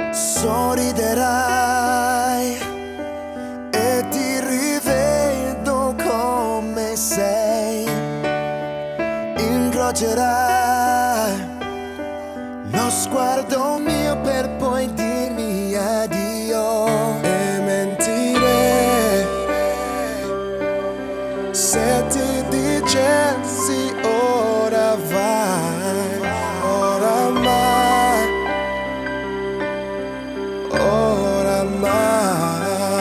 Sorriderai e ti rivedo come sei. Incrocerai lo sguardo mio per poi dirmi addio e mentire se ti dicessi ora vai, oramai, oramai.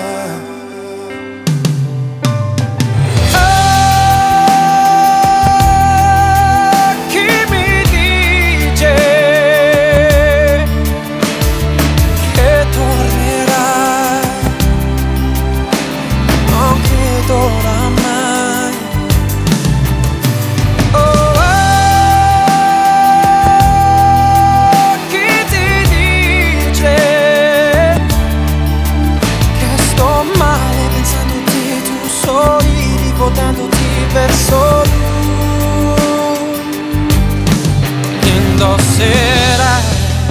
Votandoti verso lui, indosserai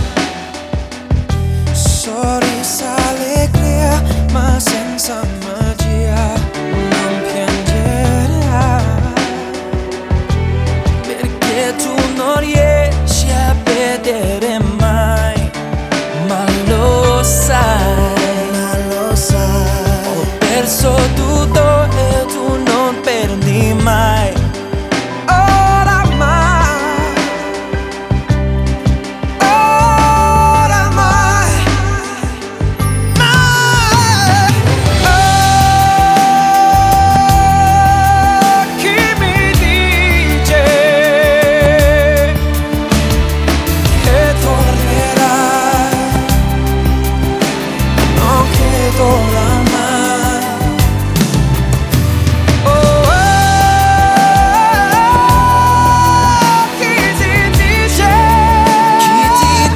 sorriso, allegria, ma senza magia. Non piangerai perché tu non riesci a vedere mai, ma lo sai, ho perso tutto e tu non perdi mai. Oramai, oramai, mai. Oh, chi mi dice che tornerai? Non chiedo oramai.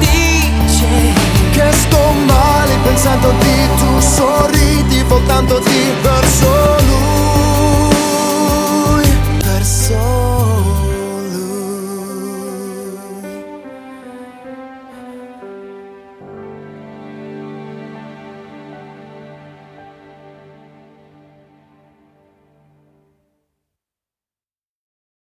Pensandoti tu sorridi, voltandoti